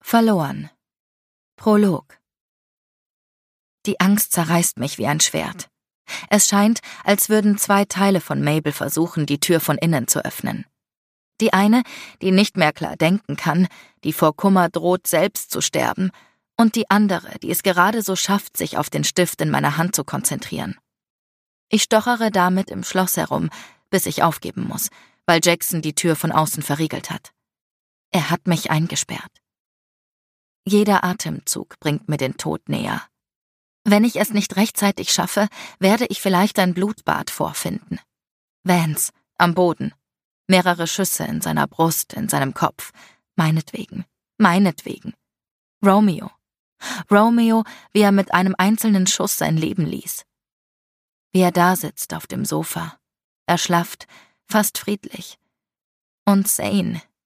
Verloren. Prolog. Die Angst zerreißt mich wie ein Schwert. Es scheint, als würden 2 Teile von Mabel versuchen, die Tür von innen zu öffnen. Die eine, die nicht mehr klar denken kann, die vor Kummer droht, selbst zu sterben, und die andere, die es gerade so schafft, sich auf den Stift in meiner Hand zu konzentrieren. Ich stochere damit im Schloss herum, bis ich aufgeben muss, weil Jackson die Tür von außen verriegelt hat. Er hat mich eingesperrt. Jeder Atemzug bringt mir den Tod näher. Wenn ich es nicht rechtzeitig schaffe, werde ich vielleicht ein Blutbad vorfinden. Vance, am Boden. Mehrere Schüsse in seiner Brust, in seinem Kopf. Meinetwegen. Romeo, wie er mit einem einzelnen Schuss sein Leben ließ. Wie er da sitzt auf dem Sofa, erschlafft, fast friedlich. Und Zane,